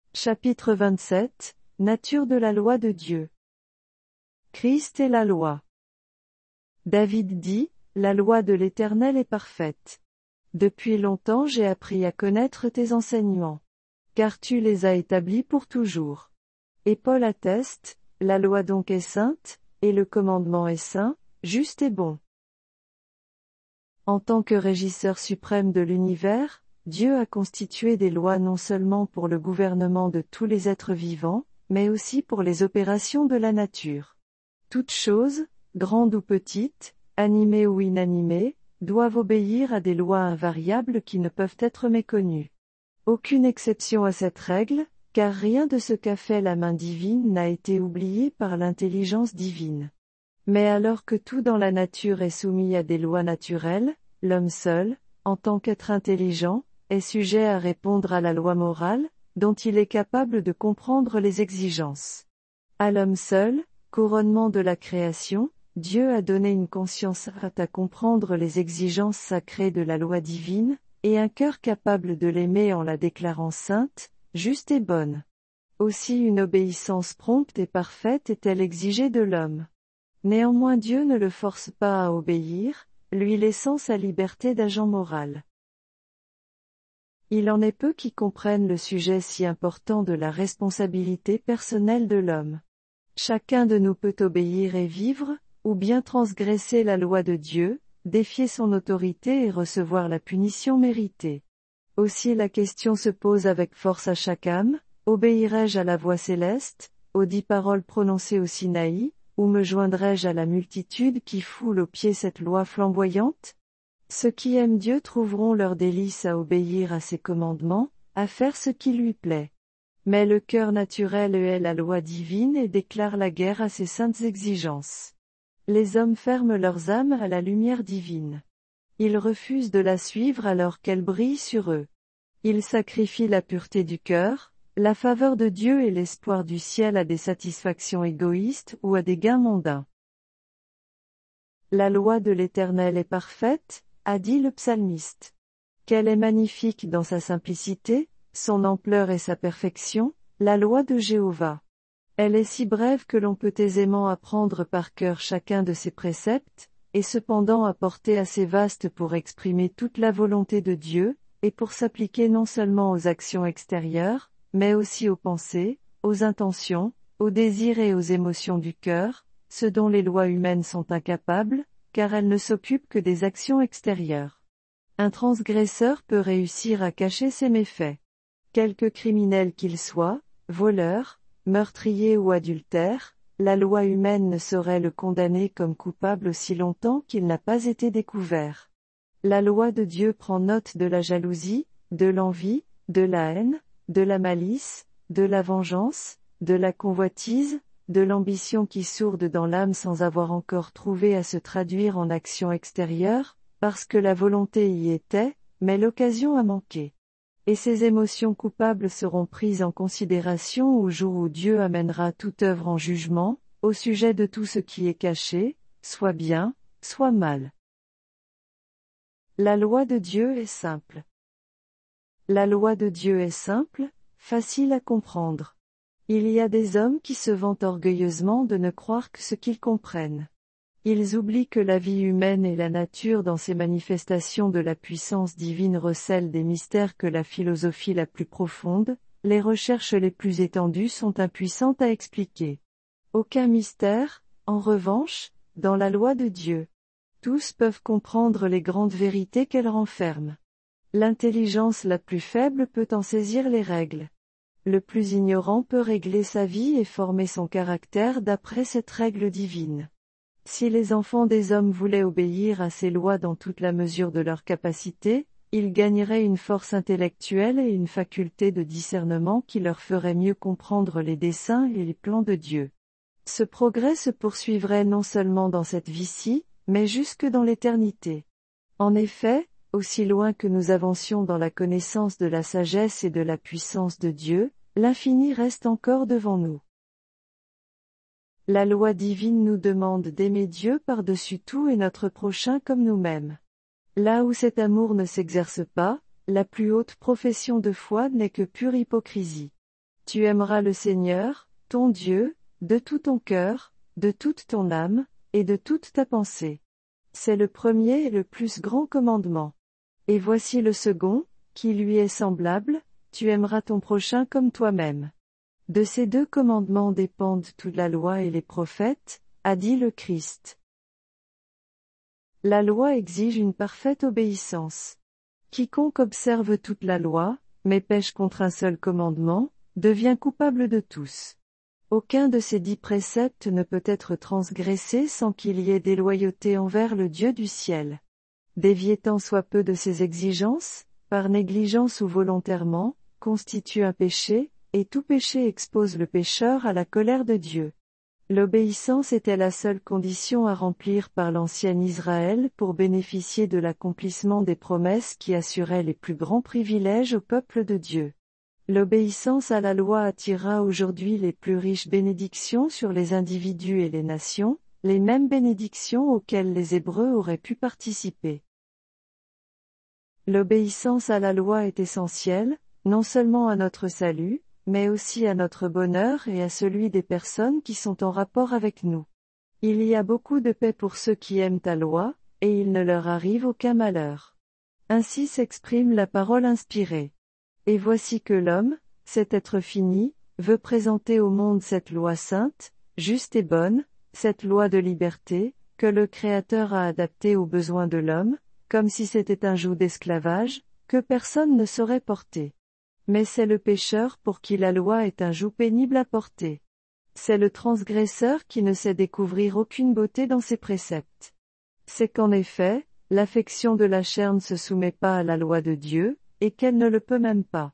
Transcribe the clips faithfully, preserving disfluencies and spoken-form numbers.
Chapitre vingt-sept, Nature de la loi de Dieu. Christ et la loi. David dit, la loi de l'Éternel est parfaite. Depuis longtemps j'ai appris à connaître tes enseignements. Car tu les as établis pour toujours. Et Paul atteste, la loi donc est sainte, et le commandement est saint, juste et bon. En tant que régisseur suprême de l'univers, Dieu a constitué des lois non seulement pour le gouvernement de tous les êtres vivants, mais aussi pour les opérations de la nature. Toutes choses, grandes ou petites, animées ou inanimées, doivent obéir à des lois invariables qui ne peuvent être méconnues. Aucune exception à cette règle, car rien de ce qu'a fait la main divine n'a été oublié par l'intelligence divine. Mais alors que tout dans la nature est soumis à des lois naturelles, l'homme seul, en tant qu'être intelligent, est sujet à répondre à la loi morale, dont il est capable de comprendre les exigences. À l'homme seul, couronnement de la création, Dieu a donné une conscience apte à comprendre les exigences sacrées de la loi divine, et un cœur capable de l'aimer en la déclarant sainte, juste et bonne. Aussi une obéissance prompte et parfaite est-elle exigée de l'homme. Néanmoins Dieu ne le force pas à obéir, lui laissant sa liberté d'agent moral. Il en est peu qui comprennent le sujet si important de la responsabilité personnelle de l'homme. Chacun de nous peut obéir et vivre, ou bien transgresser la loi de Dieu, défier son autorité et recevoir la punition méritée. Aussi la question se pose avec force à chaque âme, obéirai-je à la voix céleste, aux dix paroles prononcées au Sinaï, ou me joindrai-je à la multitude qui foule aux pieds cette loi flamboyante? Ceux qui aiment Dieu trouveront leur délice à obéir à ses commandements, à faire ce qui lui plaît. Mais le cœur naturel hait la loi divine et déclare la guerre à ses saintes exigences. Les hommes ferment leurs âmes à la lumière divine. Ils refusent de la suivre alors qu'elle brille sur eux. Ils sacrifient la pureté du cœur, la faveur de Dieu et l'espoir du ciel à des satisfactions égoïstes ou à des gains mondains. La loi de l'Éternel est parfaite, a dit le psalmiste. Qu'elle est magnifique dans sa simplicité, son ampleur et sa perfection, la loi de Jéhovah. Elle est si brève que l'on peut aisément apprendre par cœur chacun de ses préceptes, et cependant à portée assez vaste pour exprimer toute la volonté de Dieu, et pour s'appliquer non seulement aux actions extérieures, mais aussi aux pensées, aux intentions, aux désirs et aux émotions du cœur, ce dont les lois humaines sont incapables, car elles ne s'occupent que des actions extérieures. Un transgresseur peut réussir à cacher ses méfaits. Quelque criminel qu'il soit, voleur, meurtrier ou adultère, la loi humaine ne saurait le condamner comme coupable aussi longtemps qu'il n'a pas été découvert. La loi de Dieu prend note de la jalousie, de l'envie, de la haine, de la malice, de la vengeance, de la convoitise, de l'ambition qui sourde dans l'âme sans avoir encore trouvé à se traduire en action extérieure, parce que la volonté y était, mais l'occasion a manqué. Et ces émotions coupables seront prises en considération au jour où Dieu amènera toute œuvre en jugement, au sujet de tout ce qui est caché, soit bien, soit mal. La loi de Dieu est simple. La loi de Dieu est simple, facile à comprendre. Il y a des hommes qui se vantent orgueilleusement de ne croire que ce qu'ils comprennent. Ils oublient que la vie humaine et la nature dans ces manifestations de la puissance divine recèlent des mystères que la philosophie la plus profonde, les recherches les plus étendues sont impuissantes à expliquer. Aucun mystère, en revanche, dans la loi de Dieu. Tous peuvent comprendre les grandes vérités qu'elle renferme. L'intelligence la plus faible peut en saisir les règles. Le plus ignorant peut régler sa vie et former son caractère d'après cette règle divine. Si les enfants des hommes voulaient obéir à ces lois dans toute la mesure de leur capacité, ils gagneraient une force intellectuelle et une faculté de discernement qui leur ferait mieux comprendre les desseins et les plans de Dieu. Ce progrès se poursuivrait non seulement dans cette vie-ci, mais jusque dans l'éternité. En effet, aussi loin que nous avancions dans la connaissance de la sagesse et de la puissance de Dieu, l'infini reste encore devant nous. La loi divine nous demande d'aimer Dieu par-dessus tout et notre prochain comme nous-mêmes. Là où cet amour ne s'exerce pas, la plus haute profession de foi n'est que pure hypocrisie. Tu aimeras le Seigneur, ton Dieu, de tout ton cœur, de toute ton âme, et de toute ta pensée. C'est le premier et le plus grand commandement. Et voici le second, qui lui est semblable, tu aimeras ton prochain comme toi-même. De ces deux commandements dépendent toute la loi et les prophètes, a dit le Christ. La loi exige une parfaite obéissance. Quiconque observe toute la loi, mais pêche contre un seul commandement, devient coupable de tous. Aucun de ces dix préceptes ne peut être transgressé sans qu'il y ait déloyauté envers le Dieu du ciel. Dévier tant soit peu de ces exigences, par négligence ou volontairement, constitue un péché, et tout péché expose le pécheur à la colère de Dieu. L'obéissance était la seule condition à remplir par l'ancien Israël pour bénéficier de l'accomplissement des promesses qui assuraient les plus grands privilèges au peuple de Dieu. L'obéissance à la loi attira aujourd'hui les plus riches bénédictions sur les individus et les nations, les mêmes bénédictions auxquelles les Hébreux auraient pu participer. L'obéissance à la loi est essentielle, non seulement à notre salut, mais aussi à notre bonheur et à celui des personnes qui sont en rapport avec nous. Il y a beaucoup de paix pour ceux qui aiment ta loi, et il ne leur arrive aucun malheur. Ainsi s'exprime la parole inspirée. Et voici que l'homme, cet être fini, veut présenter au monde cette loi sainte, juste et bonne, cette loi de liberté, que le Créateur a adaptée aux besoins de l'homme, comme si c'était un joug d'esclavage, que personne ne saurait porter. Mais c'est le pécheur pour qui la loi est un joug pénible à porter. C'est le transgresseur qui ne sait découvrir aucune beauté dans ses préceptes. C'est qu'en effet, l'affection de la chair ne se soumet pas à la loi de Dieu, et qu'elle ne le peut même pas.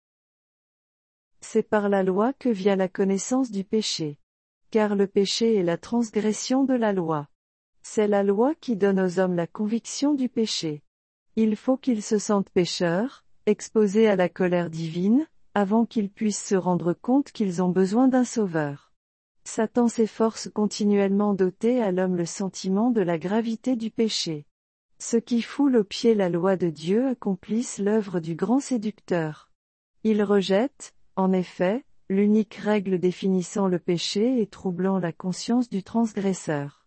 C'est par la loi que vient la connaissance du péché. Car le péché est la transgression de la loi. C'est la loi qui donne aux hommes la conviction du péché. Il faut qu'ils se sentent pécheurs, exposés à la colère divine, avant qu'ils puissent se rendre compte qu'ils ont besoin d'un sauveur. Satan s'efforce continuellement d'ôter à l'homme le sentiment de la gravité du péché. Ceux qui foulent aux pieds la loi de Dieu accomplissent l'œuvre du grand séducteur. Ils rejettent, en effet, l'unique règle définissant le péché et troublant la conscience du transgresseur.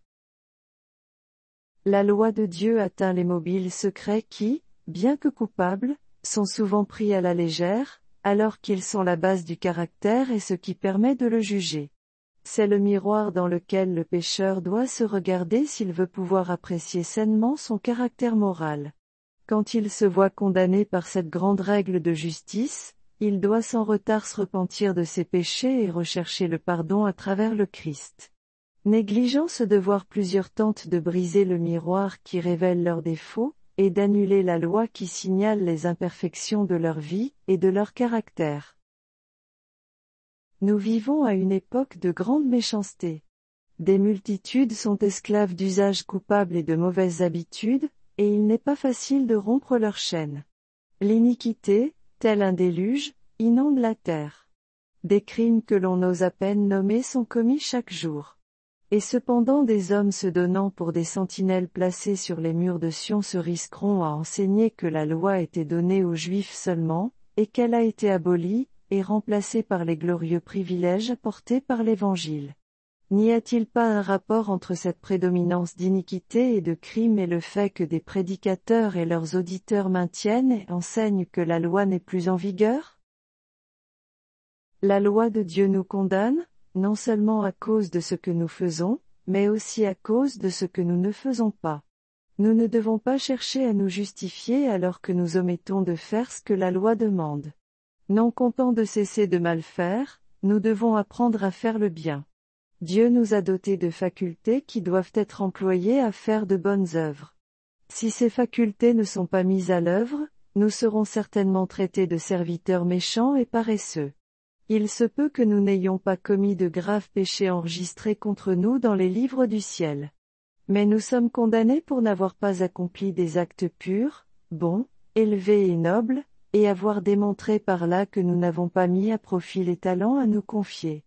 La loi de Dieu atteint les mobiles secrets qui, bien que coupables, sont souvent pris à la légère, alors qu'ils sont la base du caractère et ce qui permet de le juger. C'est le miroir dans lequel le pécheur doit se regarder s'il veut pouvoir apprécier sainement son caractère moral. Quand il se voit condamné par cette grande règle de justice, il doit sans retard se repentir de ses péchés et rechercher le pardon à travers le Christ. Négligeant ce devoir, plusieurs tentent de briser le miroir qui révèle leurs défauts, et d'annuler la loi qui signale les imperfections de leur vie et de leur caractère. Nous vivons à une époque de grande méchanceté. Des multitudes sont esclaves d'usages coupables et de mauvaises habitudes, et il n'est pas facile de rompre leurs chaînes. L'iniquité, tel un déluge, inonde la terre. Des crimes que l'on ose à peine nommer sont commis chaque jour. Et cependant des hommes se donnant pour des sentinelles placées sur les murs de Sion se risqueront à enseigner que la loi était donnée aux Juifs seulement, et qu'elle a été abolie, et remplacée par les glorieux privilèges apportés par l'Évangile. N'y a-t-il pas un rapport entre cette prédominance d'iniquité et de crime et le fait que des prédicateurs et leurs auditeurs maintiennent et enseignent que la loi n'est plus en vigueur? La loi de Dieu nous condamne, non seulement à cause de ce que nous faisons, mais aussi à cause de ce que nous ne faisons pas. Nous ne devons pas chercher à nous justifier alors que nous omettons de faire ce que la loi demande. Non content de cesser de mal faire, nous devons apprendre à faire le bien. Dieu nous a dotés de facultés qui doivent être employées à faire de bonnes œuvres. Si ces facultés ne sont pas mises à l'œuvre, nous serons certainement traités de serviteurs méchants et paresseux. Il se peut que nous n'ayons pas commis de graves péchés enregistrés contre nous dans les livres du ciel. Mais nous sommes condamnés pour n'avoir pas accompli des actes purs, bons, élevés et nobles, et avoir démontré par là que nous n'avons pas mis à profit les talents à nous confier.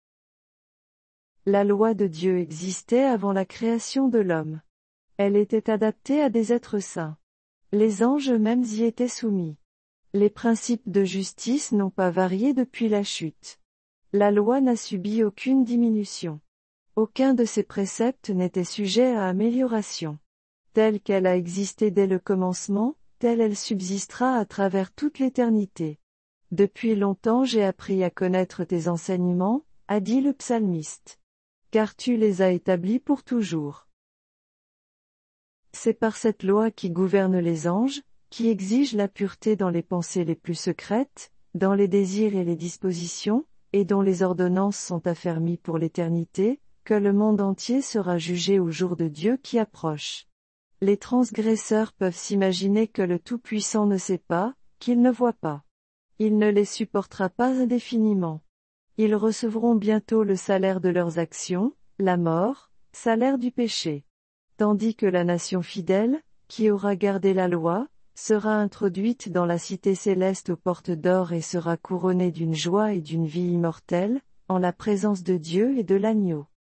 La loi de Dieu existait avant la création de l'homme. Elle était adaptée à des êtres saints. Les anges eux-mêmes y étaient soumis. Les principes de justice n'ont pas varié depuis la chute. La loi n'a subi aucune diminution. Aucun de ses préceptes n'était sujet à amélioration. Telle qu'elle a existé dès le commencement, telle elle subsistera à travers toute l'éternité. Depuis longtemps j'ai appris à connaître tes enseignements, a dit le psalmiste. Car tu les as établis pour toujours. C'est par cette loi qui gouverne les anges, qui exige la pureté dans les pensées les plus secrètes, dans les désirs et les dispositions, et dont les ordonnances sont affermies pour l'éternité, que le monde entier sera jugé au jour de Dieu qui approche. Les transgresseurs peuvent s'imaginer que le Tout-Puissant ne sait pas, qu'il ne voit pas. Il ne les supportera pas indéfiniment. Ils recevront bientôt le salaire de leurs actions, la mort, salaire du péché. Tandis que la nation fidèle, qui aura gardé la loi, sera introduite dans la cité céleste aux portes d'or et sera couronnée d'une joie et d'une vie immortelle, en la présence de Dieu et de l'agneau.